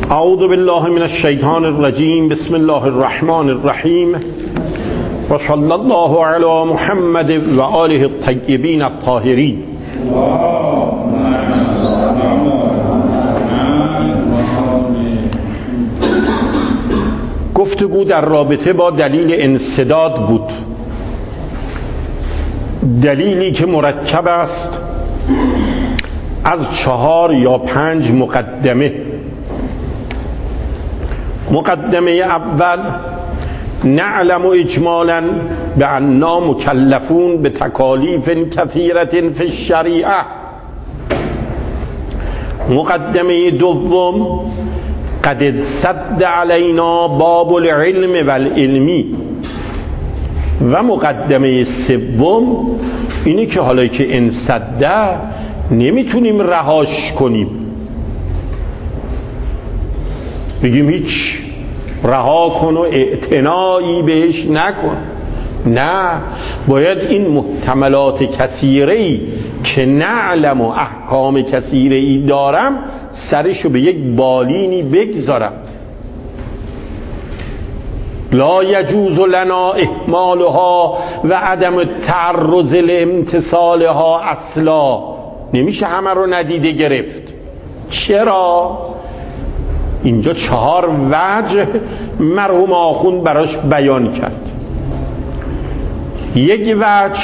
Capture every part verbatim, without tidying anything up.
اعوذ بالله من الشیطان الرجیم. بسم الله الرحمن الرحیم و صلی الله علی محمد و آله الطیبین الطاهرین. گفتگو در رابطه با دلیل انسداد بود، دلیلی که مرکب است از چهار یا پنج مقدمه. مقدمه اول: نعلم اجمالا بأننا مکلفون بتکالیف کثیرة فی الشریعه. مقدمه دوم: قد انسد علینا باب العلم والعلمی. و مقدمه سوم اینه که حالا که انسده نمیتونیم رهاش کنیم، بگیم هیچ رها کن و اعتنایی بهش نکن. نه، باید این محتملات کثیره‌ای که نعلم و احکام کثیره‌ای دارم سرشو به یک بالینی بگذارم. لا یجوز لنا اهمالها و عدم التعرض لامتصالها اصلا. نمیشه همه رو ندیده گرفت. چرا؟ اینجا چهار وجه مرحوم آخوند براش بیان کرد. یک وجه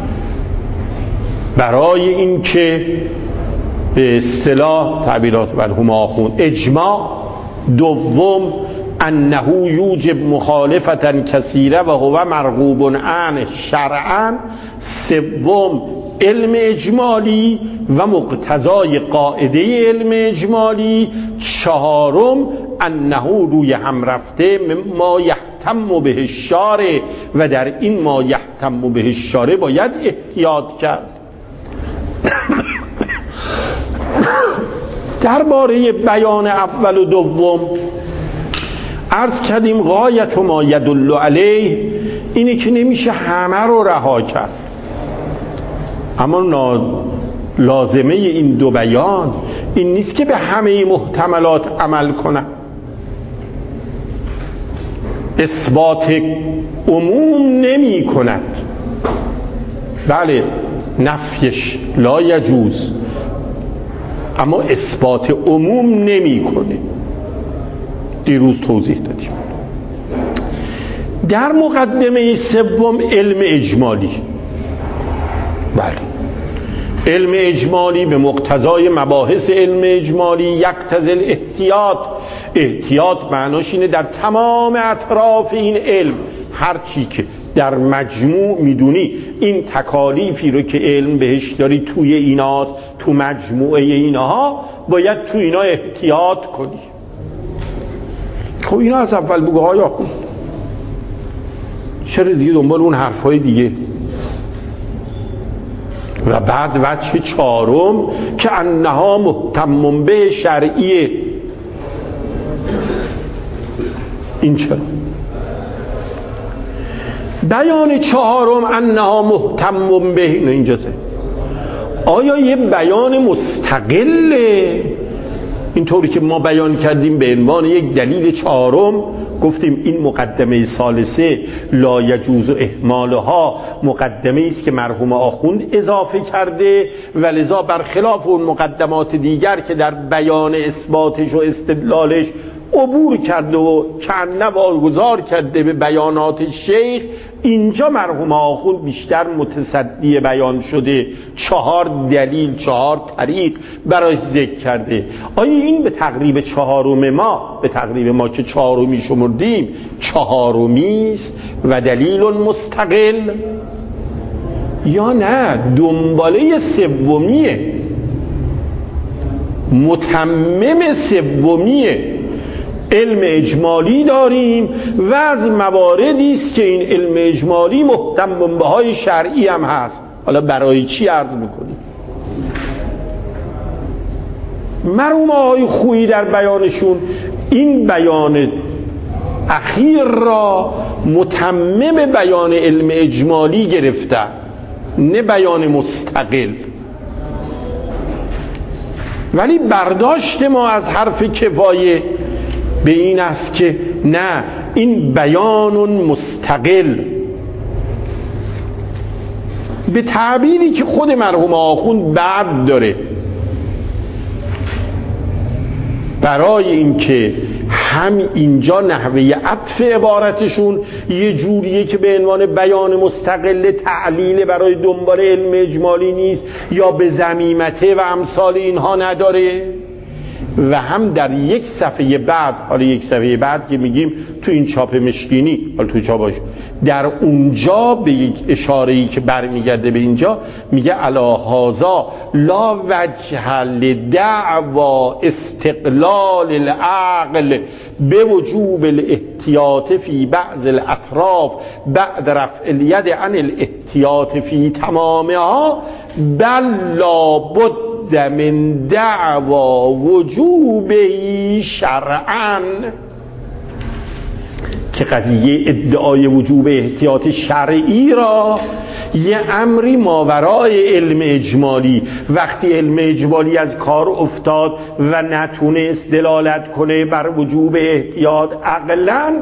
برای این که به اصطلاح تعبیرات مرحوم آخوند اجماع. دوم: انه یوجب مخالفة کثیره و هو مرغوب عنه شرعا. سوم: علم اجمالی و مقتضای قاعده علم اجمالی. چهارم: انه روی هم رفته ما یحتم به الشارع و در این ما یحتم به الشارع باید احتیاط کرد. درباره بیان اول و دوم عرض کردیم غایت ما یدل علیه اینه که نمیشه همه رو رها کرد، اما لازمه این دو بیان این نیست که به همه محتملات عمل کنن. اثبات عموم نمی کند، بله نفیش لا یجوز، اما اثبات عموم نمی کنه. دیروز توضیح دادیم. در مقدمه سوم علم اجمالی. بله، علم اجمالی به مقتضای مباحث علم اجمالی یقتضی الاحتیاط. احتیاط معناش اینه در تمام اطراف این علم هر چی که در مجموع میدونی این تکالیفی رو که علم بهش داری توی ایناست، تو مجموعه اینها باید تو اینا احتیاط کنی. خب اینا از اول بگو های آخون، چرا دیگه دنبال اون حرفای دیگه؟ و بعد وجه چهارم که انها محتم به شرعیه. این چرا؟ بیان چهارم انها محتم به اینجاست. آیا یه بیان مستقله؟ اینطوری که ما بیان کردیم به عنوان یک دلیل چهارم گفتیم این مقدمه ثالثه لا یجوز اهمالها مقدمه است که مرحوم آخوند اضافه کرده و لذا برخلاف اون مقدمات دیگر که در بیان اثباتش و استدلالش عبور کرده و کنه واگذار کرده به بیانات شیخ، اینجا مرحوم آخوند بیشتر متصدی بیان شده، چهار دلیل، چهار طریق برای ذکر کرده. آیا این به تقریب چهارم ما، به تقریب ما که چهارمی شمردیم، چهارمی است و دلیل مستقل، یا نه دنباله سومیه، متمم سومیه؟ علم اجمالی داریم و از مواردی است که این علم اجمالی محتم به های شرعی هم هست. حالا برای چی عرض میکنیم؟ مرحوم آقای خویی در بیانشون این بیان اخیر را متمم بیان علم اجمالی گرفتن، نه بیان مستقل. ولی برداشت ما از حرف کفایه به این است که نه، این بیان مستقل به تعبیری که خود مرحوم آخوند بعد داره برای اینکه هم اینجا نحوه عطف عبارتشون یه جوریه که به عنوان بیان مستقل تعلیل برای دنبال علم اجمالی نیست یا به ضمیمته و امثال اینها نداره، و هم در یک صفحه بعد، حالا یک صفحه بعد که میگیم تو این چاپ مشکینی، حالا تو چاپاش در اونجا به یک اشاره‌ای که برمیگرده به اینجا میگه علا هذا لا وجه لدعوا استقلال العقل به وجوب الاحتیاط فی بعض الاطراف بعد رفع الید عن الاحتیاط فی تمامها، بل لا بد من دعوا وجوبه شرعا، که قضیه ادعای وجوب احتیاط شرعی را یه امری ماورای علم اجمالی، وقتی علم اجمالی از کار افتاد و نتونست دلالت کنه بر وجوب احتیاط عقلا،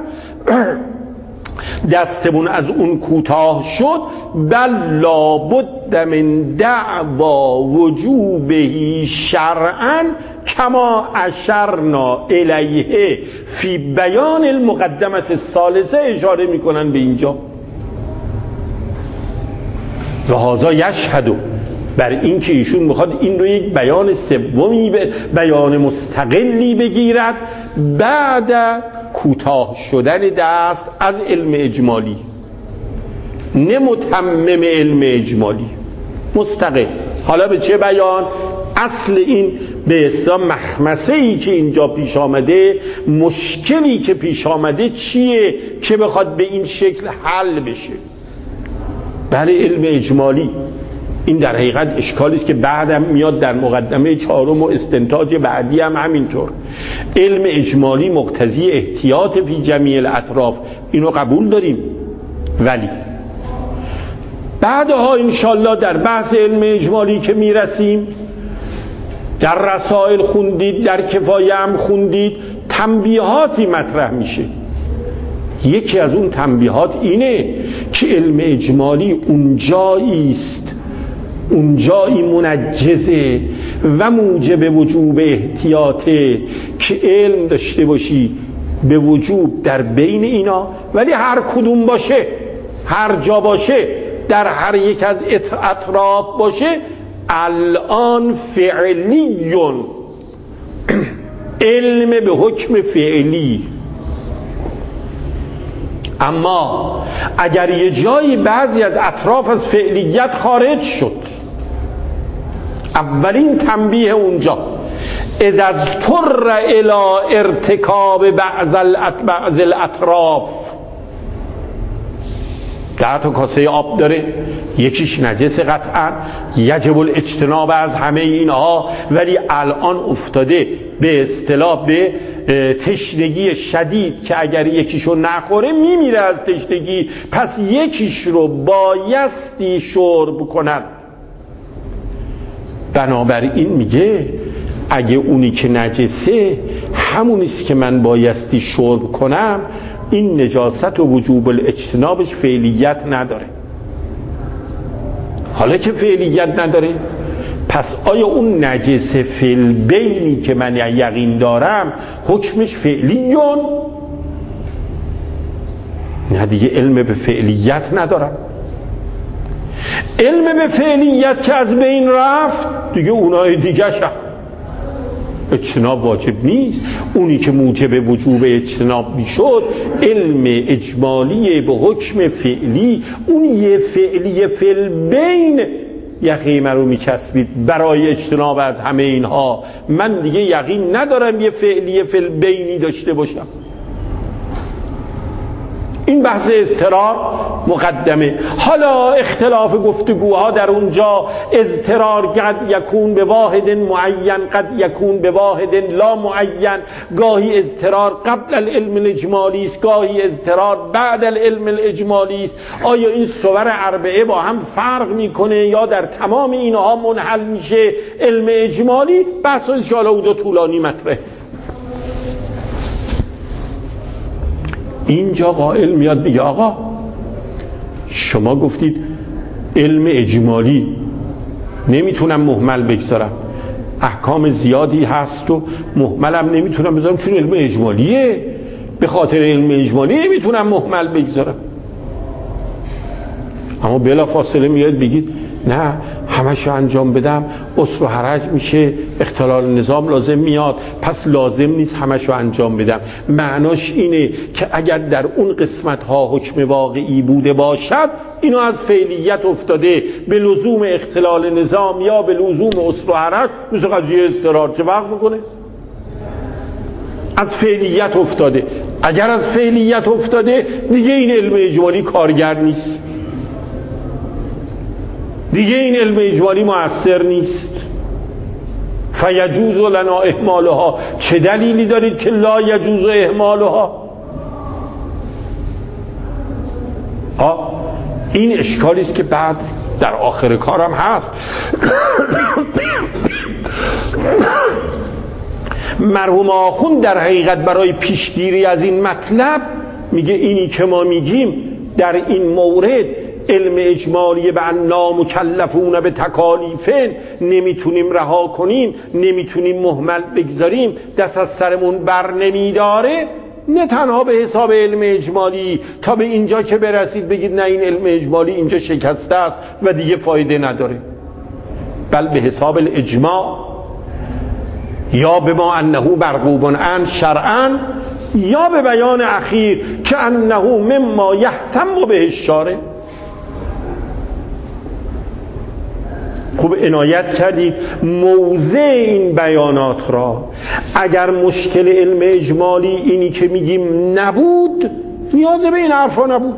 دستمون از اون کوتاه شد، بل لابد من دعوا وجوبه شرعا کما اشرنا الیه فی بیان المقدمه الثالثه، اشاره میکنن به اینجا. و هذا یشهد، بر این که ایشون میخواد این رو یک بیان سومی به بیان مستقلی بگیرد بعد کوتاه شدن دست از علم اجمالی، نه متمم علم اجمالی، مستقل. حالا به چه بیان؟ اصل این به اصطلاح مخمسه ای که اینجا پیش آمده، مشکلی که پیش آمده چیه که بخواد به این شکل حل بشه؟ برای علم اجمالی این در حقیقت اشکالی است که بعدم میاد در مقدمه چهارم و استنتاج بعدی هم همینطور. علم اجمالی مقتضی احتیاط فی جمیع الاطراف، اینو قبول داریم، ولی بعدها انشالله در بحث علم اجمالی که میرسیم، در رسائل خوندید، در کفایه هم خوندید، تنبیهاتی مطرح میشه. یکی از اون تنبیهات اینه که علم اجمالی اونجایی است، اونجایی منجزه و موجب وجوب احتیاطه که علم داشته باشی به وجوب در بین اینا، ولی هر کدوم باشه، هر جا باشه، در هر یک از اطراف باشه، الان فعلیون علم به حکم فعلی. اما اگر یه جایی بعضی از اطراف از فعلیت خارج شد، اولین تنبیه اونجا اذا اضطر الى ارتکاب بعض الاطراف، ده تا کاسه آب داره، یکیش نجس قطعا، یجب الاجتناب از همه اینها، ولی الان افتاده به اصطلاح به تشنگی شدید که اگر یکیشو نخوره میمیره از تشنگی، پس یکیش رو بایستی شرب کنن. بنابراین میگه اگه اونی که نجسه همونیست که من بایستی شرب کنم، این نجاست و وجوب الاجتنابش فعلیت نداره. حالا که فعلیت نداره، پس آیا اون نجس فعل بینی که من یقین دارم حکمش فعلیون؟ نه دیگه، علم به فعلیت ندارم. علم به فعلیت که از بین رفت، دیگه اونای دیگه شد اجتناب واجب نیست. اونی که موجب وجوب اجتناب میشد علم اجمالی به حکم فعلی، اون یه فعلی فعل بین یقین رو میکسبید برای اجتناب از همه اینها. من دیگه یقین ندارم یه فعلی فعل بینی داشته باشم. این بحث اضطرار مقدمه. حالا اختلاف گفتگوها در اونجا، اضطرار قد یکون به واحد معین، قد یکون به واحد لا معین، گاهی اضطرار قبل العلم الاجمالی است، گاهی اضطرار بعد العلم الاجمالی است. آیا این صور اربعه با هم فرق میکنه یا در تمام اینها منحل میشه علم اجمالی؟ بحث است که حالا او دو طولانی مطرح. اینجا قائل میاد میگه آقا شما گفتید علم اجمالی نمیتونم مهمل بگذارم، احکام زیادی هست و مهملم نمیتونم بذارم چون علم اجمالیه، به خاطر علم اجمالی نمیتونم مهمل بگذارم. اما بلا فاصله میاد بگید نه همشو انجام بدم اسر و حرج میشه، اختلال نظام لازم میاد، پس لازم نیست همشو انجام بدم. معناش اینه که اگر در اون قسمت ها حکم واقعی بوده باشد اینو از فعلیت افتاده به لزوم اختلال نظام یا به لزوم اسر و حرج، مثل قضیه اضطرار چه وقت میکنه؟ از فعلیت افتاده. اگر از فعلیت افتاده دیگه این علم اجمالی کارگر نیست، دیگه این علم اجمالی مؤثر نیست. فیجوز لنا اهمالها، چه دلیلی دارید که لا یجوز اهمالها؟ ها این اشکالی است که بعد در آخر کارم هست. مرحوم آخوند در حقیقت برای پیشگیری از این مطلب میگه اینی که ما میگیم در این مورد علم اجمالی به انا مکلفون به تکالیفن نمیتونیم رها کنیم، نمیتونیم مهمل بگذاریم، دست از سرمون بر نمیداره، نه تنها به حساب علم اجمالی تا به اینجا که برسید بگید نه این علم اجمالی اینجا شکسته است و دیگه فایده نداره، بل به حساب الاجماع یا به ما انه مرغوب عنه شرعا یا به بیان اخیر که انه مما یهتم به الشارع. خوب عنایت کردید موضع این بیانات را. اگر مشکل علم اجمالی اینی که میگیم نبود، نیاز به این حرفا نبود.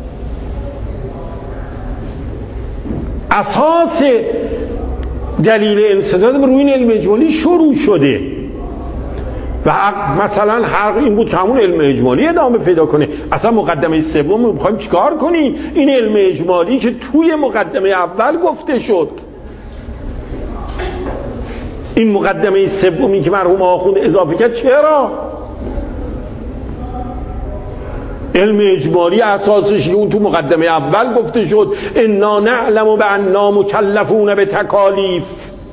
اساس دلیل انسداد روی این علم اجمالی شروع شده و مثلا حق این بود که همون علم اجمالی ادامه پیدا کنه. اصلا مقدمه سوم رو میخوایم چیکار کنیم؟ این علم اجمالی که توی مقدمه اول گفته شد، این مقدمه سومی که مرحوم آخوند اضافه کرد، چرا؟ علم اجمالی اساسش اون تو مقدمه اول گفته شد انا نعلم بأننا مکلفون به تکالیف،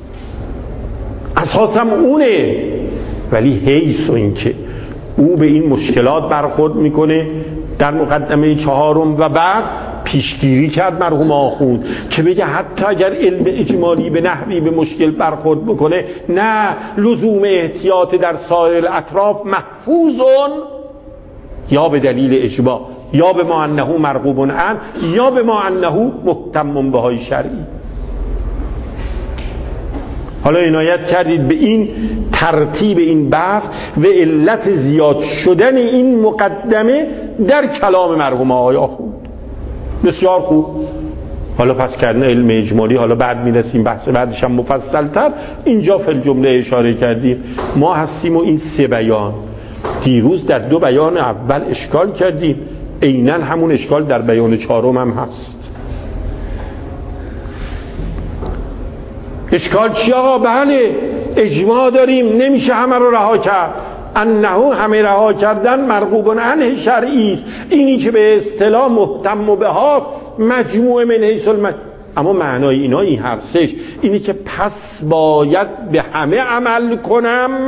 اساسم اونه. ولی حیث و این که او به این مشکلات برخورد میکنه در مقدمه چهارم و بعد پیشگیری کرد مرحوم آخوند که بگه حتی اگر علم اجمالی به نحوی به مشکل برخورد بکنه نه، لزوم احتیاط در سایر الاطراف محفوظون یا به دلیل اجماع یا به ما انه مرغوب عنه یا به ما انه محتم بهای شرعی. حالا عنایت کردید به این ترتیب این بحث و علت زیاد شدن این مقدمه در کلام مرحوم آقای آخوند. بسیار خوب. حالا پس کردن علم اجمالی، حالا بعد میرسیم بحث بعدش هم مفصل تر. اینجا فی الجمله اشاره کردیم ما هستیم و این سه بیان دیروز در دو بیان اول اشکال کردیم، عیناً همون اشکال در بیان چهارم هم هست. اشکال چی آقا؟ بله اجماع داریم، نمیشه همه رو رها کرد. انه همه رها کردن مرغوب عنه شرعی است، اینی که به اصطلاح محتم بهاست مجموع من حیث المجموع. اما معنای اینا این هر سش اینی که پس باید به همه عمل کنم،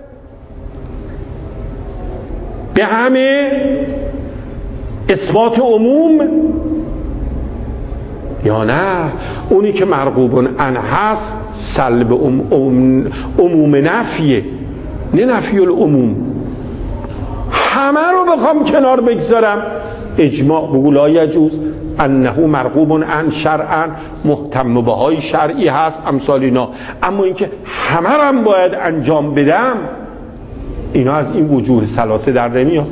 به همه اثبات عموم، یا نه اونی که مرغوب عنه هست سلب عموم, عموم نفیه، نه نفی العموم. همه رو بخوام کنار بگذارم، اجماع بگو لا یجوز، انه مرغوب عنه شرعا، محتم بهای شرعی هست، امثال اینا. اما اینکه همه رو باید انجام بدم، اینا از این وجوه ثلاثه در نمیاد.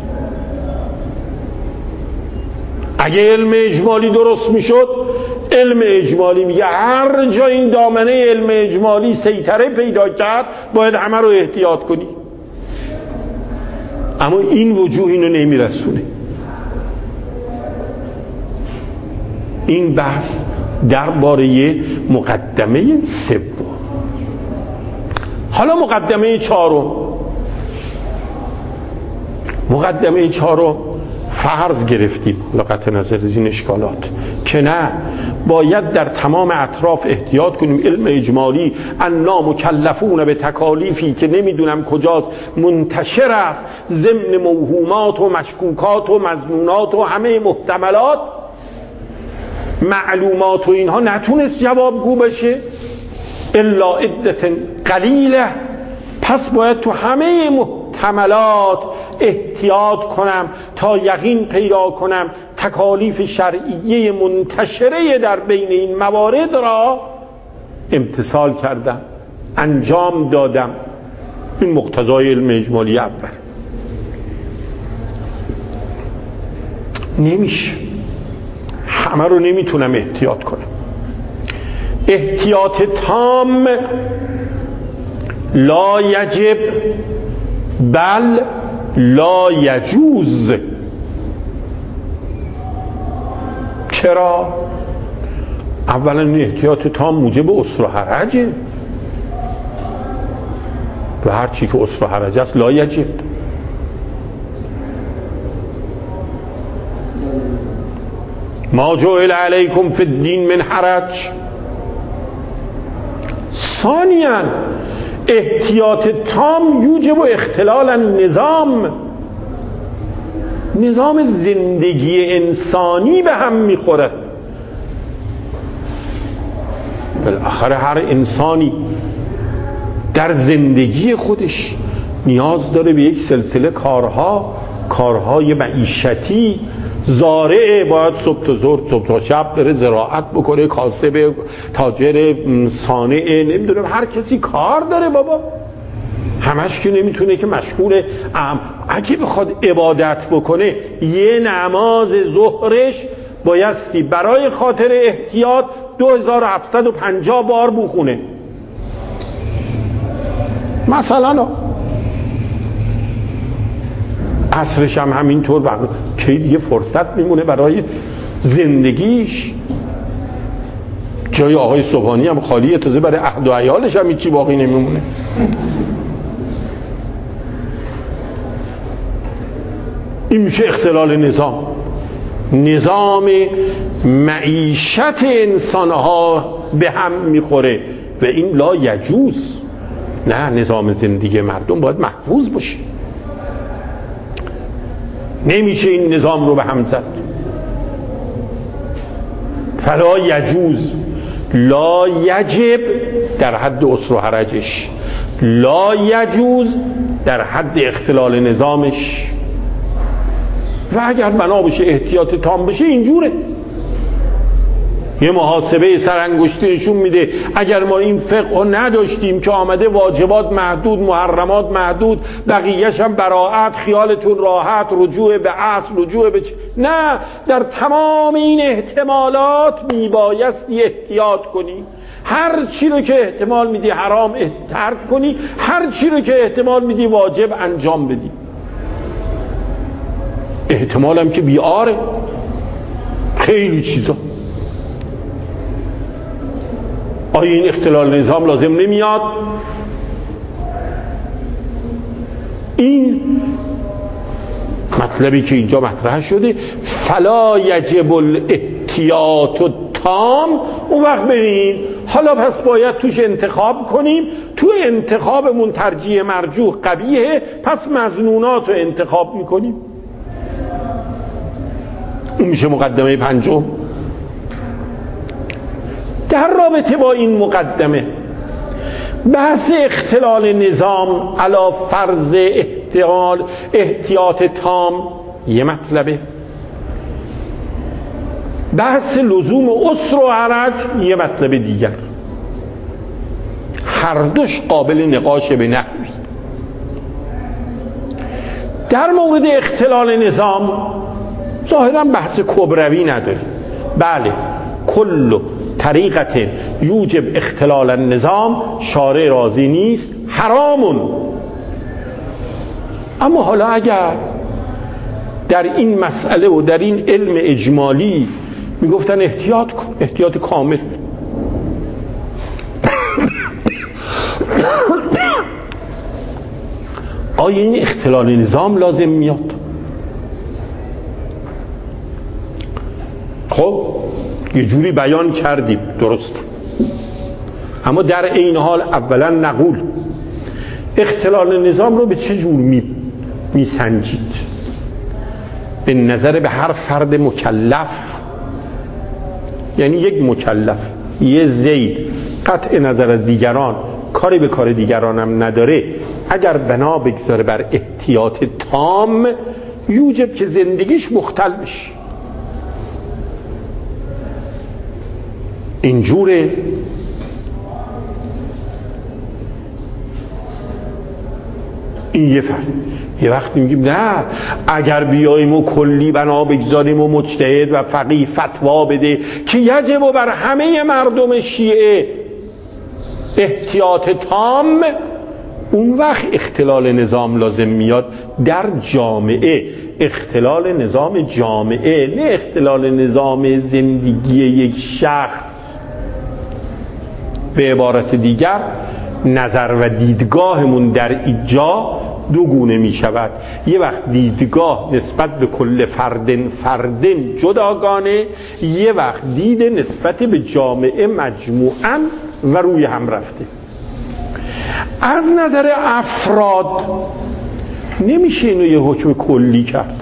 اگه علم اجمالی درست میشد، علم اجمالی میگه هر جا این دامنه علم اجمالی سیطره پیدا کرد باید همه رو احتیاط کنی. اما این وجوه اینو نمیرسونه. این بحث درباره مقدمه سوم. حالا مقدمه چهارم. مقدمه چهارم فرض گرفتیم لقطع نظر از این اشکالات که نه، باید در تمام اطراف احتیاط کنیم. علم اجمالی انا مکلفون به تکالیفی که نمیدونم کجاست منتشر است ضمن موهومات و مشکوکات و مظنونات و همه محتملات، معلومات و اینها نتونست جوابگو بشه الا عدت قلیله. پس باید تو همه محتملات احتیاط کنم تا یقین پیدا کنم تکالیف شرعیه منتشره در بین این موارد را امتثال کردم، انجام دادم. این مقتضای علم اجمالی اول. نمیشه، همه رو نمیتونم احتیاط کنم. احتیاط تام لا یجب بل لا یجوز. چرا؟ اولا این احتیاط تام موجب اسر و حرجه و هر چی که اسر و حرج است لا یجب. ما جعل علیکم فی الدین من حرج. ثانیاً احتیاط تام یوجب و اختلال النظام. نظام زندگی انسانی به هم میخوره. بالاخره هر انسانی در زندگی خودش نیاز داره به یک سلسله کارها، کارهای معیشتی. زارعه باید صبح تا ظهر، صبح تا شب بره زراعت بکنه، کاسب، تاجر، صانع، نمیدونم هر کسی کار داره بابا. همش که نمیتونه که مشغول ام. اگه بخواد عبادت بکنه یه نماز ظهرش بایستی برای خاطر احتیاط دو هزار و هفتصد و پنجاه بار بخونه مثلا. عصرش هم همینطور بقیه. که دیگه فرصت میمونه برای زندگیش؟ جای آقای صبحانی هم خالیه، تازه برای اهل و عیالش هم هیچی باقی نمیمونه. این میشه اختلال نظام. نظام معیشت انسانها به هم میخوره و این لا یجوز. نه، نظام زندگی مردم باید محفوظ باشه. نمیشه این نظام رو به هم زد. فلا یجوز، لا یجب در حد اسر و حرجش، لا یجوز در حد اختلال نظامش. و اگر بنا بشه احتیاط تام بشه اینجوره. یه محاسبه سرانگشتی نشون میده اگر ما این فقه نداشتیم که آمده واجبات محدود، محرمات محدود، بقیهش هم براعت، خیالتون راحت، رجوع به اصل، رجوع به چ... نه، در تمام این احتمالات میبایستی احتیاط کنی. هر چی رو که احتمال میدی حرام ترک کنی، هر چی رو که احتمال میدی واجب انجام بدی. احتمالم که بیاره خیلی چیزا. آیا این اختلال نظام لازم نمیاد؟ این مطلبی که اینجا مطرح شده، فلا یجب الاحتیاط التام. اون وقت بریم حالا پس باید توش انتخاب کنیم. تو انتخابمون ترجیح مرجوح قبیحه، پس مظنونات رو انتخاب میکنیم. اون میشه مقدمه پنجم. در رابطه با این مقدمه بحث اختلال نظام علی فرض احتمال احتیاط تام یه مطلبه، بحث لزوم اسر و حرج یه مطلب دیگر. هر دوش قابل نقاش به نحوی. در مورد اختلال نظام ظاهرا بحث کبروی نداریم. بله، کل طریقت یوجب اختلال النظام شارع راضی نیست، حرامون. اما حالا اگر در این مسئله و در این علم اجمالی میگفتن احتیاط کن، احتیاط کامل، آیا این اختلال نظام لازم میاد؟ خب یه جوری بیان کردیم، درست، اما در این حال اولا نقول اختلال نظام رو به چه جور می میسنجید؟ به نظر به هر فرد مکلف، یعنی یک مکلف، یه زید قطع نظر از دیگران، کاری به کار دیگرانم نداره، اگر بنا بگذاره بر احتیاط تام یوجب که زندگیش مختل بشه. اینجوره. این یه فرد. یه وقتی میگیم نه، اگر بیاییم و کلی بنا بگذاریم و مجتهد و فقیه فتوا بده که یجب و بر همه مردم شیعه احتیاط تام، اون وقت اختلال نظام لازم میاد در جامعه. اختلال نظام جامعه، نه اختلال نظام زندگی یک شخص. به عبارت دیگر نظر و دیدگاهمون در اینجا دو گونه می شود. یه وقت دیدگاه نسبت به کل فردن فردن جداگانه، یه وقت دید نسبت به جامعه مجموعاً و روی هم رفته. از نظر افراد نمیشه اینو یه حکم کلی کرد.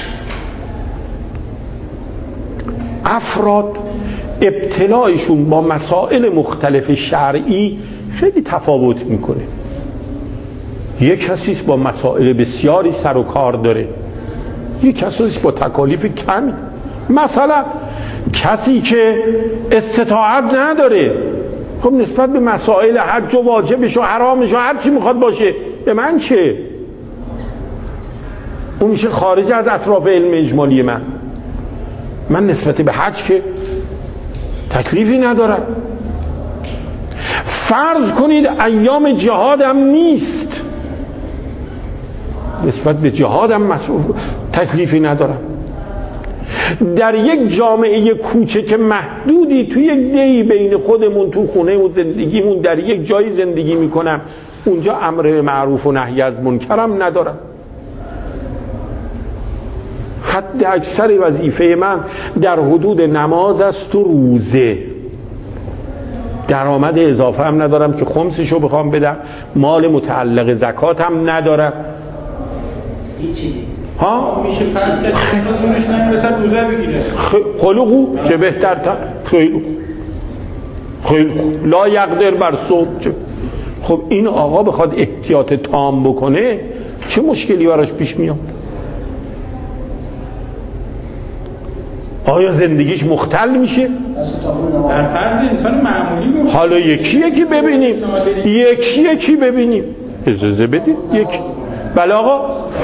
افراد ابتلایشون با مسائل مختلف شرعی خیلی تفاوت میکنه. یک کسیست با مسائل بسیاری سر و کار داره، یک کسیست با تکالیف کمی. مثلا کسی که استطاعت نداره، خب نسبت به مسائل حج و واجبش و حرامش و هر چی میخواد باشه، به من چه؟ اون میشه خارج از اطراف علم اجمالی من. من نسبت به حج که تکلیفی ندارم. فرض کنید ایام جهادم نیست، نسبت به جهادم مسئول تکلیفی ندارم. در یک جامعه کوچک محدودی توی یک دی بین خودمون تو خونه و زندگیمون در یک جایی زندگی میکنم، اونجا امر معروف و نهی از منکرم ندارم. حد اکثر وظیفه من در حدود نماز است و روزه. درآمد اضافه هم ندارم که خمسشو بخوام بدم، مال متعلق زکات هم ندارم. هیچی ها میشه فرض کرد خیلیش نمیرسد روزه بگیره. خیلی خوب، چه بهتر تا خیلی خوب، خیلی خوب. لا یقدر بر صوم. خب این آقا بخواد احتیاط تام بکنه چه مشکلی براش پیش میاد؟ آیا زندگیش مختل میشه؟ در فرض انسان معمولی بود. حالا یکی یکی ببینیم، یکی یکی ببینیم. اجازه بدید یک. بله آقا.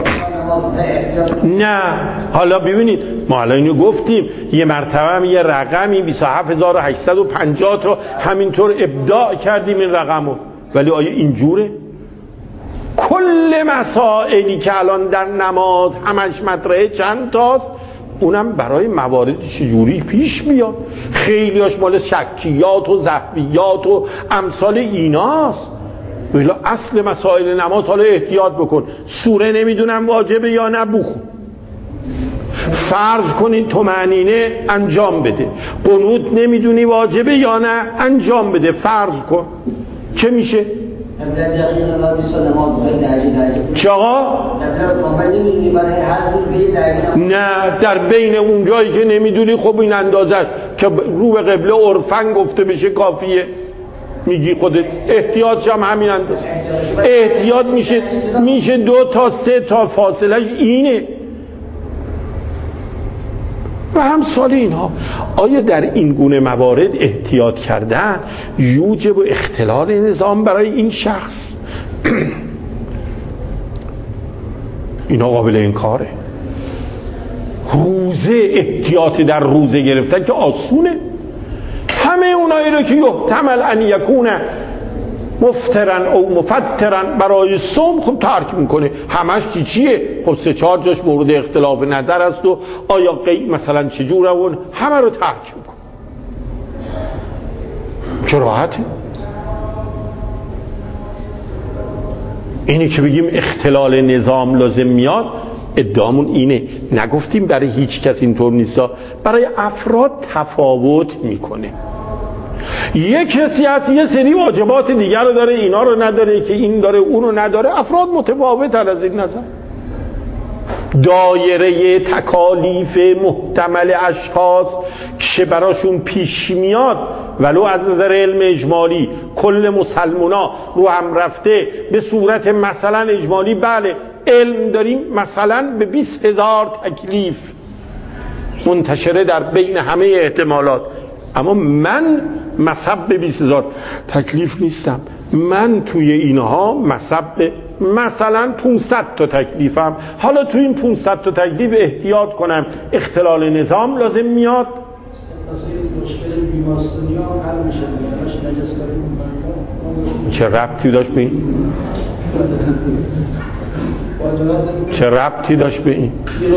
نه حالا ببینید، ما الان اینو گفتیم، یه مرتبه هم یه رقمی بیست و هفت هزار و هشتصد و پنجاه تا همینطور ابداع کردیم این رقمو، ولی آیا اینجوره؟ کل مسائلی که الان در نماز همش مطرحه چند تاست، اونم برای موارد چجوری پیش میاد. خیلیاش مال شکیات و زحویات و امثال ایناست. ولی اصل مسائل نماز، حالا احتیاط بکن، سوره نمیدونم واجبه یا نه بخون، فرض کنید طمأنینه انجام بده، قنوت نمیدونی واجبه یا نه انجام بده، فرض کن، چه میشه؟ چه آقا؟ نه، در بین اون جایی که نمیدونی خب این اندازش که رو به قبله عرفن گفته بشه کافیه. میگی خودت احتیاطش هم همین اندازه. احتیاط میشه میشه دو تا سه تا فاصلش اینه و همسال اینها. آیا در این گونه موارد احتیاط کردن یوجب و اختلال نظام برای این شخص؟ اینا قابل انکاره. روزه، احتیاط در روزه گرفتن که آسونه. همه اونایی رو که یحتمل ان یکون مفترن او مفترن برای صوم خب ترک میکنه. همش چی چیه؟ خب سه چهار جاش مورد اختلاف نظر است و آیا قی مثلا چجوره، اون همه رو ترک میکنه. چه راحته. اینی که بگیم اختلال نظام لازم میاد، ادعامون اینه. نگفتیم برای هیچ کس اینطور نیستا، برای افراد تفاوت میکنه. یک کسی هست یه سری واجبات دیگر رو داره، اینا رو نداره، که این داره اون رو نداره. افراد متفاوت از این نظر. دایره تکالیف محتمل اشخاص که براشون پیش میاد ولو از نظر علم اجمالی کل مسلمونا رو هم رفته به صورت مثلا اجمالی، بله علم داریم مثلا به بیست هزار تکلیف منتشره در بین همه احتمالات، اما من مصب به بیست هزار تکلیف نیستم. من توی اینها مصب مثلا پانصد تا تکلیفم. حالا توی این پانصد تا تکلیف احتیاط کنم، اختلال نظام لازم میاد. چه ربطی داشت به این؟ چه ربطی داشت به این؟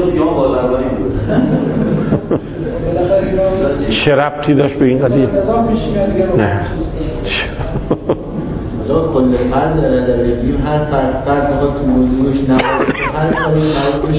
چه ربطی داشت به این قضیه؟ نه کل فرد داره داره بگیم هر فرد فرد بخواد تو موضوعش نماز هر کاری نمازش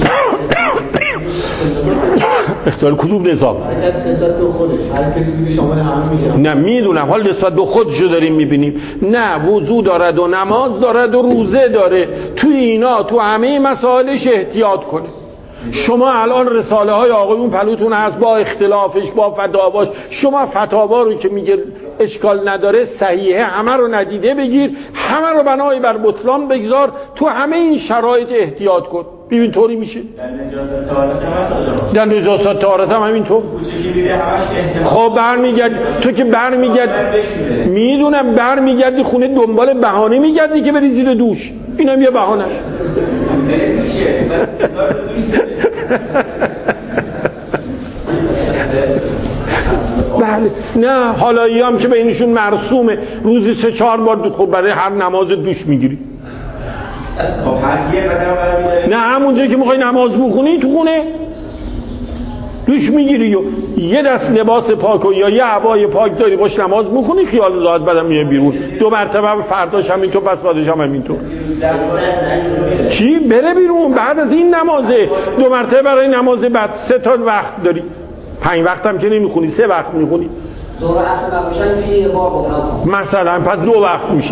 اختیار کدوم نظام؟ هر کس نسبت به خودش، هر کسی دیگه شامل همه میشه. نه میدونم، حال نسبت به خودشو داریم میبینیم. نه، وضو دارد و نماز دارد و روزه داره، توی اینا تو همه مسائلش احتیاط کنه. شما الان رساله های آقایون پلوتون هست با اختلافش با فتاواش، شما فتاوا رو که میگه اشکال نداره صحیحه همه رو ندیده بگیر، همه رو بنای بر بطلان بگذار، تو همه این شرایط احتیاط کن. ببین طوری میشه. در نجاست طهارت هم همینطور. خب برمیگردی تو که برمیگردی میدونم برمیگردی خونه دنبال بهانه میگردی که بری زیر دوش، اینم یه بهانه‌ش. بله نه، حالایی هم که بینشون مرسومه روزی سه چهار بار، خب برای هر نماز دوش میگیری. نه همونجا که میخوای نماز بخونی تو خونه دوش میگیری و یه دست لباس پاک و یا یه هوای پاک داری باش نماز میخونی، خیال راحت بعدم میای بیرون. دو مرتبه فرداش همینطور، پس بعدش هم همینطور. چی؟ بره بیرون بعد از این نمازه. دو مرتبه برای نماز بعد سه تا وقت داری، پنج وقت هم که نمیخونی، سه وقت میخونی مثلا، پس دو وقت میشه.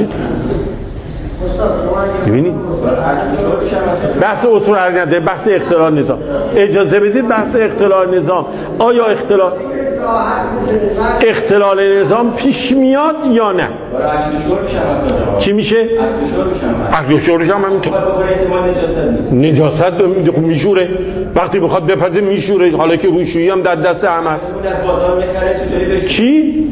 ببینید بحث اصول هر نده، بحث اختلال نظام. اجازه بدید بحث اختلال نظام، آیا اختلال اختلال نظام پیش میاد یا نه؟ چی میشه؟ اکل شربش هم همینطور. نجاست میشوره، وقتی بخواد بپزه میشوره، حالا که روشویی هم در دست هم هست. چی؟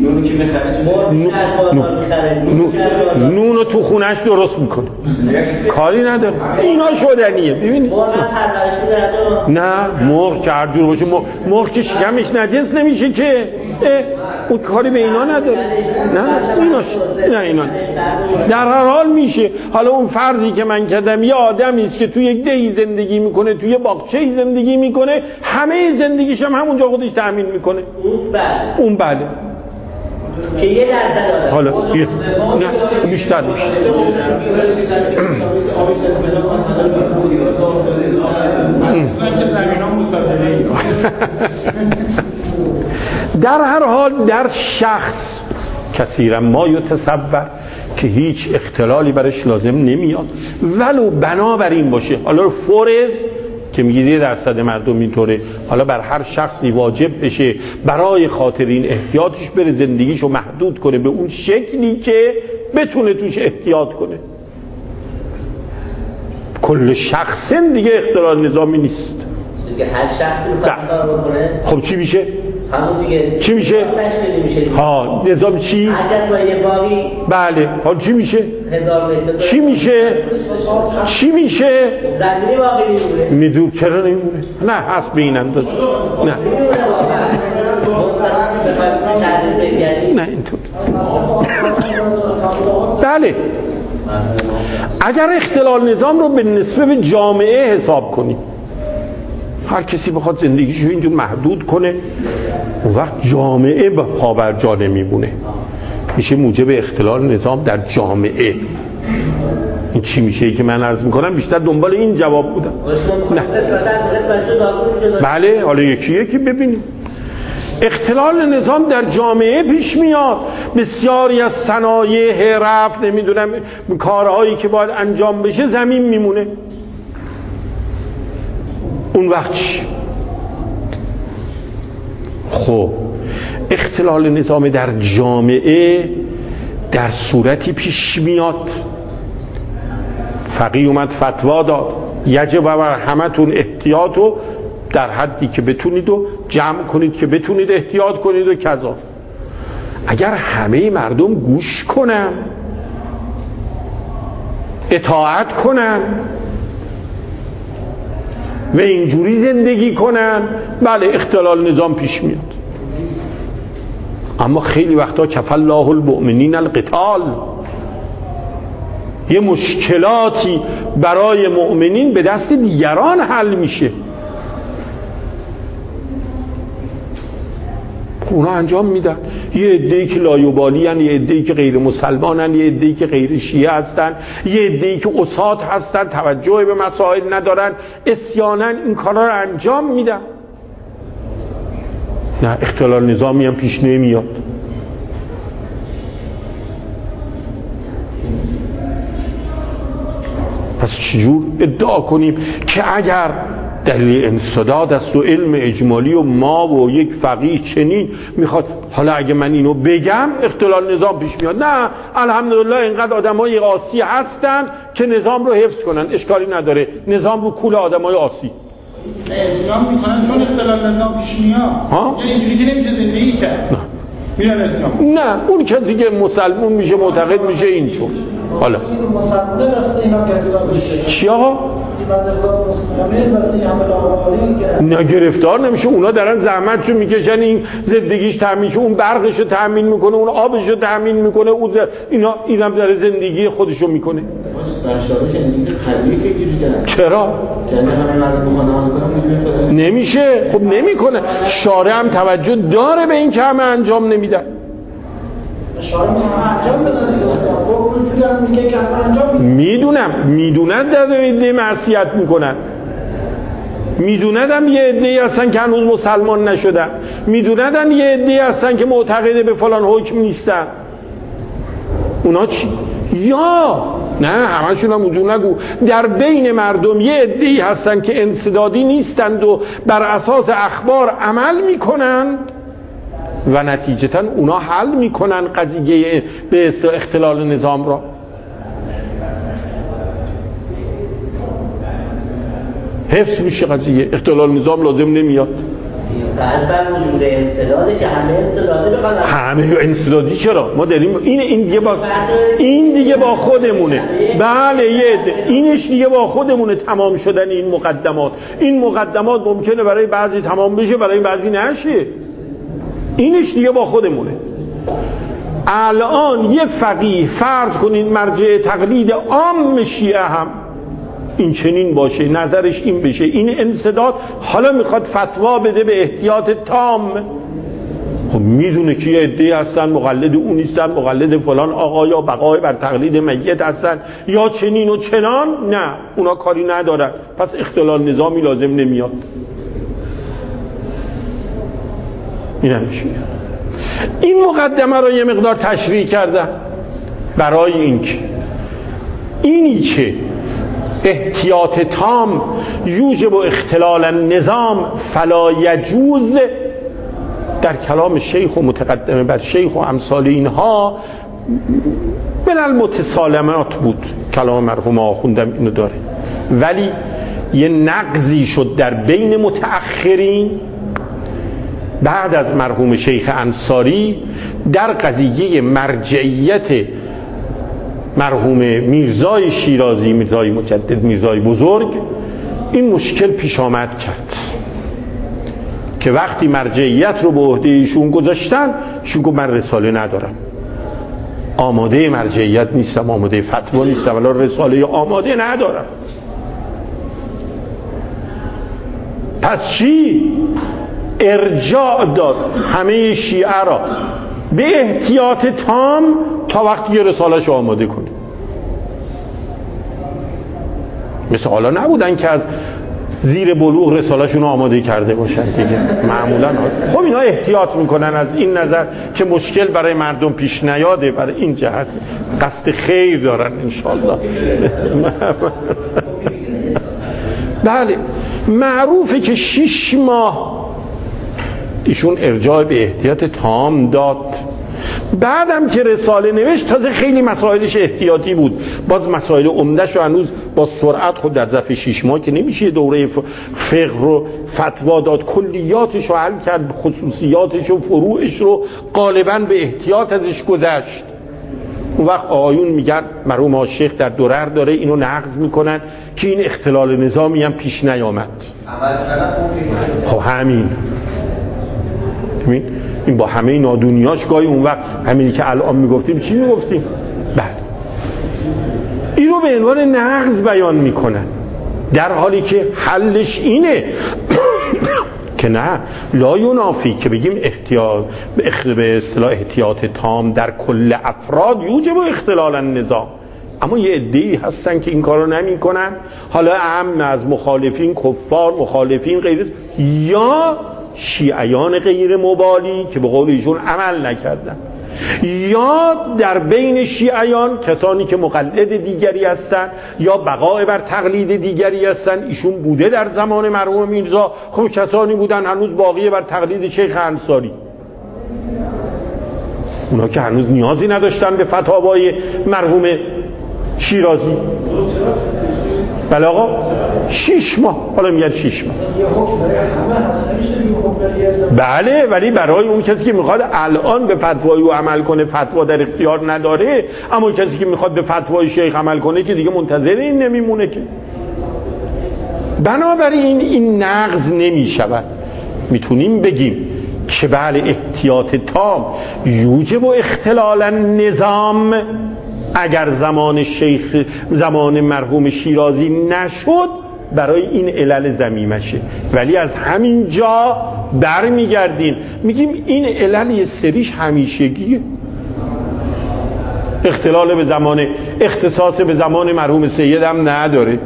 نونو تو خونش درست میکنه، کاری نداره، اینا شدنیه. ببینید نه مرغ که هر جور باشه، مرغ که شکمش نجس نمیشه که، اون کاری به اینا نداره. نه ایناش نه اینا در هر حال میشه. حالا اون فرضی که من کردم، یه آدمی است که توی یک دهی زندگی میکنه، توی باغچه‌ای زندگی میکنه، همه زندگیش هم همونجا خودش تأمین میکنه، اون بله که یه درصد حالا یه نه بیشتر میشه. در هر حال در شخص کثیرا ما یتصور که هیچ اختلالی برش لازم نمیاد، ولو بنابراین باشه. حالا فرض که میگید یه درصد مردم اینطوره، حالا بر هر شخصی واجب بشه برای خاطر این احتیاطش بره زندگیشو محدود کنه به اون شکلی که بتونه توش احتیاط کنه. کل شخص دیگه اختلال نظامی نیست دیگه، هر شخصی رو خواستار بکنه. خب چی میشه؟ همون دیگه چی میشه؟ ها نظام چی؟ هر کس با یه باقی بله حال چی میشه؟ هزار متر چی میشه؟ چی میشه؟ زمینی باقی میمونه. میدون چرا نمیمونه؟ نه هست به این اندازه. نه نه اینطور. بله اگر اختلال نظام رو به نسبت به جامعه حساب کنیم، هر کسی بخواد زندگیشو اینجور محدود کنه، اون وقت جامعه به پا بر جا نمیمونه، میشه موجب اختلال نظام در جامعه. این چی میشه که من عرض میکنم بیشتر دنبال این جواب بودم. نه بله حالا یکی یکی ببینیم. اختلال نظام در جامعه پیش میاد، بسیاری از صنایع حرف نمیدونم کارهایی که باید انجام بشه زمین میمونه. اون وقت چی؟ خب اختلال نظام در جامعه در صورتی پیش میاد، فقیه اومد فتوا داد یجب بر همتون احتیاط و در حدی که بتونید و جمع کنید که بتونید احتیاط کنید و کذا. اگر همه مردم گوش کنن اطاعت کنن و اینجوری زندگی کنن، بله اختلال نظام پیش میاد. اما خیلی وقتا کفى الله المؤمنین القتال، یه مشکلاتی برای مؤمنین به دست دیگران حل میشه، اونا انجام میدن. یه عده‌ای که لایوبالی هن، یه عده‌ای که غیر مسلمانن، یه عده‌ای که غیر شیعه هستن، یه عده‌ای که عصات هستن، توجه به مسائل ندارن، عصیانن، این کارا رو انجام میدن. نه اختلال نظامی هم پیش نمیاد. پس چجور ادعا کنیم که اگر دلیل انسداد است و علم اجمالی و ما و یک فقیه چنین میخواد، حالا اگه من اینو بگم اختلال نظام پیش میاد؟ نه الحمدلله اینقدر آدمای عاصی هستن که نظام رو حفظ کنن، اشکالی نداره، نظام رو کول آدمای عاصی اسلام میکنن چون اختلال نظام پیش میاد. ها یعنی اینجوری که نمیشه زندگی کرد. میرن اسلام. نه اون کسی که مسلمون میشه معتقد میشه این چون حالا این مسلمانه دست اینا گرفتار بشه. چی آقا؟ نه گرفتار نمیشه، اونا دارن زحمتشو میکشن، این زندگیش تامین شه، اون برقشو تامین میکنه، اون آبشو تامین میکنه، اون ز... اینا اینم داره زندگی خودشو میکنه. چرا؟ نمیشه. خب نمیکنه. شارع هم توجه داره به این که همه انجام نمیدن. میدونم میدونن در عده معصیت میکنن، میدونن یه عده‌ای هستن که هنوز مسلمان نشدن، میدونن یه عده‌ای هستن که معتقد به فلان حکم نیستن. اونا چی؟ یا نه همشون هم اونجور نگو، در بین مردم یه عده‌ای هستن که انسدادی نیستند و بر اساس اخبار عمل میکنند و نتیجتاً اونا حل میکنن قضیه به اصطلاح اختلال نظام را. حفظ میشه قضیه، اختلال نظام لازم نمیاد. بعد بر وجود انسداده که همه انسداده بخوان همه انسدادی چرا؟ ما داریم این این دیگه با این دیگه با خودمونه. بله یه اینش دیگه با خودمونه تمام شدن این مقدمات. این مقدمات ممکنه برای بعضی تمام بشه برای بعضی نشه. اینش دیگه با خودمونه. الان یه فقیه فرض کنین مرجع تقلید عام شیعه هم این چنین باشه، نظرش این بشه، این انسداد، حالا میخواد فتوا بده به احتیاط تام. خب میدونه که یه عده‌ای هستن مقلد اون نیستن، مقلد فلان آقا یا بقای بر تقلید میت هستن یا چنین و چنان، نه اونا کاری ندارن، پس اختلال نظامی لازم نمیاد. این همیشه این مقدمه رو یه مقدار تشریح کردم برای اینکه اینی که احتیاط تام یوجب اختلال النظام فلا یجوز در کلام شیخ و متقدمه بر شیخ و امثال اینها من المتسالمات بود، کلام مرحوم آخوندم اینو داره، ولی یه نقضی شد در بین متأخرین بعد از مرحوم شیخ انصاری در قضیه مرجعیت مرحوم میرزای شیرازی، میرزای مجدد، میرزای بزرگ. این مشکل پیش آمد کرد که وقتی مرجعیت رو به عهده ایشون گذاشتن، ایشون گفت من رساله ندارم، آماده مرجعیت نیستم، آماده فتوا نیستم، ولی رساله آماده ندارم. پس چی؟ ارجاع داد همه شیعه را به احتیاط تام تا وقتی یه رساله‌شو آماده کنه. مثل حالا نبودن که از زیر بلوغ رساله‌شون رو آماده کرده باشن دیگه معمولا. خب اینا احتیاط میکنن از این نظر که مشکل برای مردم پیش نیاده، برای این جهت قصد خیر دارن انشالله. بله معروفه که شش ماه ایشون ارجاع به احتیاط تام داد. بعدم که رساله نوشت تازه خیلی مسائلش احتیاطی بود، باز مسائل عمده‌شو هنوز با سرعت خود در ظرف شش ماه که نمیشه دوره فقه رو فتوا داد، کلیاتش رو حل کرد، خصوصیاتش و فروعش رو غالبا به احتیاط ازش گذشت. اون وقت آقایون میگن مرحوم آقا شیخ در درر داره اینو نقض میکنن که این اختلال نظامی هم پیش نیامد. خب همین همین این با همه نادونیاش گاهی اون وقت همینی که الان میگفتیم چی میگفتیم؟ بله این رو به عنوان نقض بیان میکنن، در حالی که حلش اینه که نه لا ینافی که بگیم احتیاط به اصطلاح احتیاط تام در کل افراد یوجب اختلال النظام. اما یه عده‌ای هستن که این کارو نمیکنن، حالا اهم از مخالفین کفار، مخالفین غیر یا شیعیان غیر مبالی که به قول ایشون عمل نکردن، یا در بین شیعیان کسانی که مقلد دیگری هستن یا بقای بر تقلید دیگری هستن. ایشون بوده در زمان مرحوم میرزا، خب کسانی بودن هنوز باقی بر تقلید شیخ انصاری، اونا که هنوز نیازی نداشتن به فتاوای مرحوم شیرازی. بله آقا شش ماه، حالا میگن شش ماه بله، ولی برای اون کسی که میخواد الان به فتوای او عمل کنه فتوا در اختیار نداره، اما کسی که میخواد به فتوای شیخ عمل کنه که دیگه منتظر این نمیمونه که. بنابراین این نقض نمیشود. میتونیم بگیم که بله احتیاط تام یوجب و اختلال النظام اگر زمان شیخ زمان مرحوم شیرازی نشد برای این علل ذمیمشه، ولی از همین جا برمیگردیم میگیم این علل یه سریش همیشگیه، اختلال به زمان اختصاص به زمان مرحوم سید هم نداره.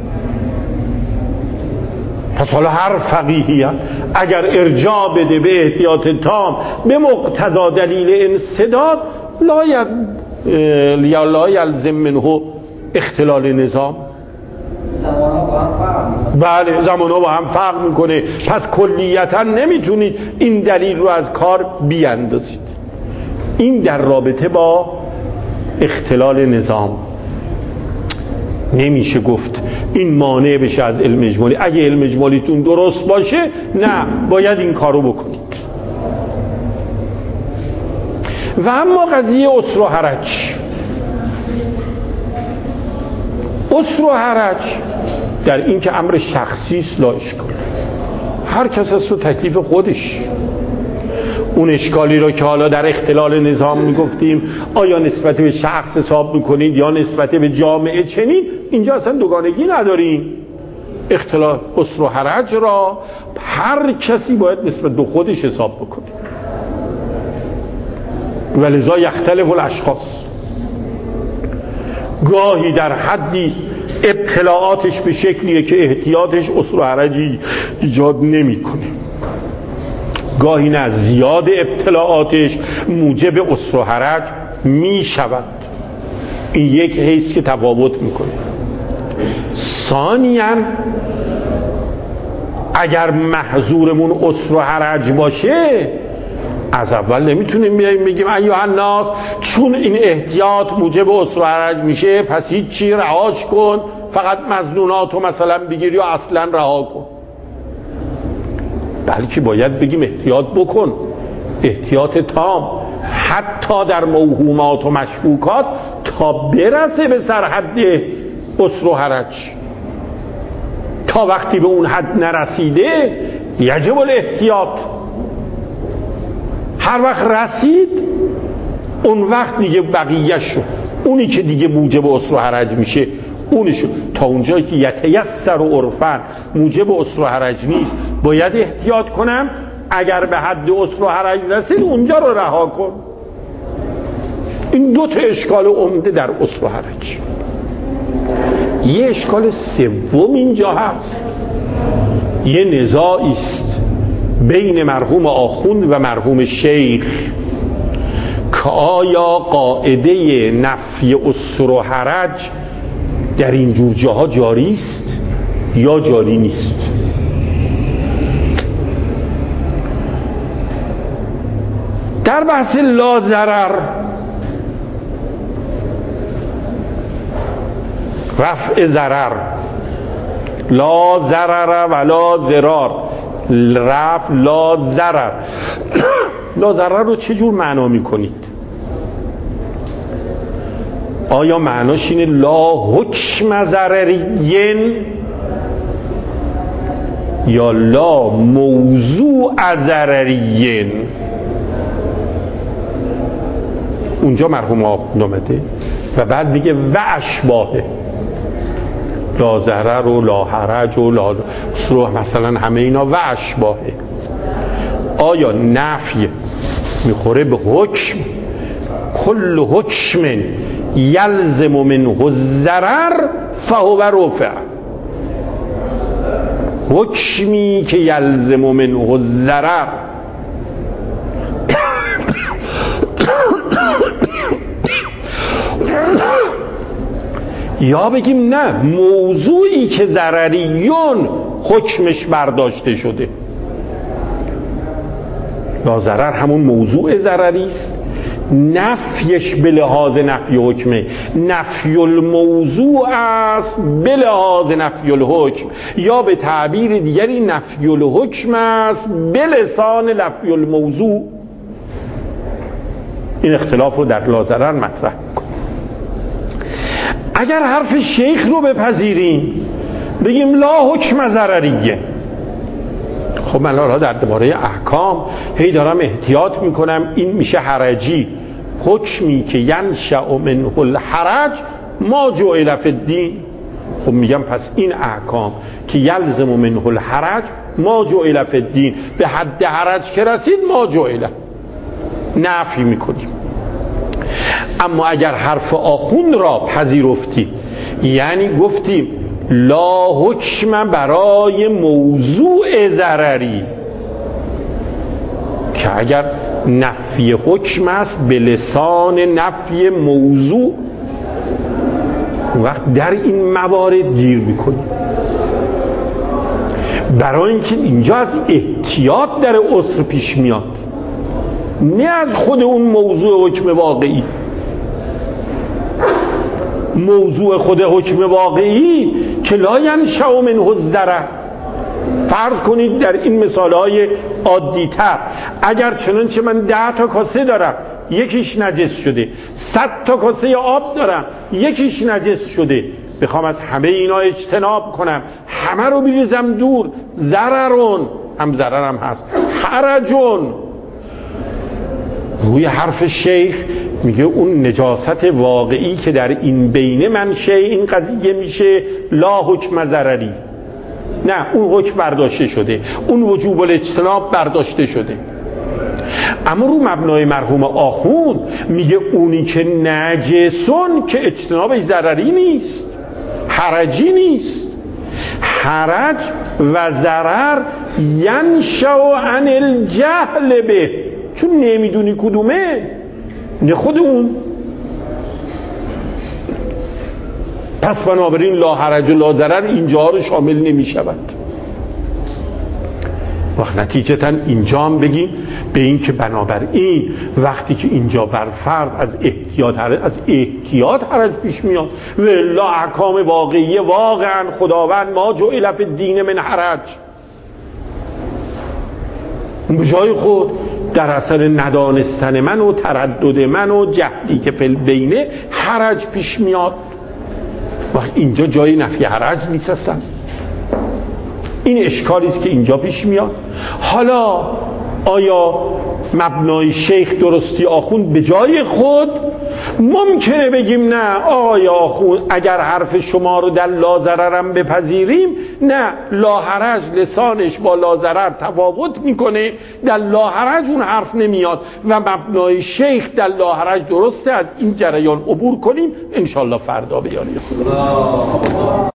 پس حالا هر فقیهی اگر ارجاع بده به احتیاط تام به مقتضا دلیل انسداد لا یا لا یلزم منه اختلال نظام. زمانها با هم فرق بله زمانها با هم فرق میکنه، پس کلیتا نمیتونید این دلیل رو از کار بیاندازید. این در رابطه با اختلال نظام نمیشه گفت این مانع بشه از علم اجمالی. اگه علم اجمالیتون درست باشه نه باید این کارو بکنید. و اما قضیه اسر و حرج، اسر و حرج در این که امر شخصی است لا اشکال، هر کس از تو تکلیف خودش. اون اشکالی رو که حالا در اختلال نظام میگفتیم آیا نسبت به شخص حساب میکنید یا نسبت به جامعه چنین، اینجا اصلا دوگانگی نداریم. اختلال اسر و حرج را هر کسی باید نسبت به خودش حساب بکنه. ولذا یختلف الاشخاص، گاهی در حدی ابتلاعاتش به شکلیه که احتیاطش اسر و حرجی ایجاد نمیکنه، گاهی نه زیاد ابتلاعاتش موجب اسر و حرج می شود. این یک حیث که تفاوت میکنه. ثانیاً اگر محظورمون اسر و حرج باشه از اول نمیتونیم بیاییم بگیم ایها الناس چون این احتیاط موجب اسر و حرج میشه پس هیچی رهاش کن، فقط مظنوناتو مثلا بگیر یا اصلا رها کن. بلکه باید بگیم احتیاط بکن، احتیاط تام، حتی در موهومات و مشکوکات تا برسه به سرحد اسر و حرج. تا وقتی به اون حد نرسیده یجب الاحتیاط. هر وقت رسید اون وقت دیگه بقیه شو، اونی که دیگه موجب اسر و حرج میشه اونشو. تا اونجایی که یتیسر و عرفن موجب اسر و حرج نیست باید احتیاط کنم، اگر به حد اسر و حرج رسید اونجا رو رها کن. این دو تا اشکال عمده در اسر و حرج. یه اشکال سوم اینجا هست، یه نزاعی است بین مرحوم آخوند و مرحوم شیخ که آیا قاعده نفی عسر و حرج در این جور جاها جاری است یا جاری نیست. در بحث لا ضرر، رفع ضرر، لا ضرر ولا ضرار، رفع لا ضرر، لا ضرر رو چه جور معنا میکنید؟ آیا معناش اینه لا حکم ضررین یا لا موضوع ضررین؟ اونجا مرحوم آخوند آمده و بعد میگه و اشباهه، لا ضرر و لا حرج و لا سروح، مثلا همه اینا و اشباهه. آیا نفی میخوره به حکم؟ کل حکم یلزم منه الضرر فهو رفع، حکمی که یلزم منه الضرر یا بگیم نه، موضوعی که ضرریون حکمش برداشته شده. لا ضرر همون موضوع ضرری است، نفیش به لحاظ نفی حکمه، نفی الموضوع است به لحاظ نفی الحکم، یا به تعبیر دیگری نفی الحکم است به لسان نفی الموضوع. این اختلاف رو در لا ضرر مطرح می‌کنه. اگر حرف شیخ رو بپذیریم بگیم لا حکم ضرریه، خب من حالا در درباره احکام هی دارم احتیاط میکنم، این میشه حرجی، حکمی که ینشأ منه الحرج ما جعل فی الدین. خب میگم پس این احکام که یلزم منه الحرج ما جعل فی الدین، به حد حرج که رسید ما جعل، نفی میکنیم. اما اگر حرف آخوند را پذیرفتی، یعنی گفتیم لا حکم برای موضوع ضرری، که اگر نفی حکم است به لسان نفی موضوع، اون وقت در این موارد گیر میکنیم. برای اینکه اینجا از احتیاط در عسر پیش میاد، نه از خود اون موضوع حکم واقعی. موضوع خود حکم واقعی که لا ینشأ منه الضرر. فرض کنید در این مثالهای عادی تر، اگر چنانچه من ده تا کاسه دارم یکیش نجس شده، صد تا کاسه آب دارم یکیش نجس شده، بخوام از همه اینا اجتناب کنم، همه رو بریزم دور، ضررون، هم ضررم هست، حرجون. روی حرف شیخ میگه اون نجاست واقعی که در این بین منشه این قضیه میشه لا حکم ضرری، نه اون حکم برداشته شده، اون وجوب الاجتناب برداشته شده. اما رو مبنای مرحوم آخوند میگه اونی که نجسون که اجتنابش ضرری نیست، حرجی نیست. حرج و ضرر ینشأ عن الجهل به، چون نمیدونی کدومه، نه خود اون. پس بنابراین لا حرج و لا ضرر اینجا رو شامل نمی شود. وقت نتیجتا اینجا هم بگیم به این که بنابراین وقتی که اینجا بر فرض از احتیاط از احتیاط حرج پیش میاد و لا احکام واقعی واقعا خداوند ما جعل فی الدین من حرج، به جای خود در اثر ندانستن من و تردد من و جهلی که فی البینه حرج پیش میاد. وقت اینجا جای نفی حرج نیست اصلا. این اشکالی است که اینجا پیش میاد. حالا آیا مبنای شیخ درستی آخوند به جای خود ممکنه بگیم نه آیا خون اگر حرف شما رو در لازررم بپذیریم، نه لاحرج لسانش با لازرر تفاوت میکنه، در لاحرج اون حرف نمیاد و مبنای شیخ در لاحرج درسته. از این جریان عبور کنیم انشالله فردا بیانیم.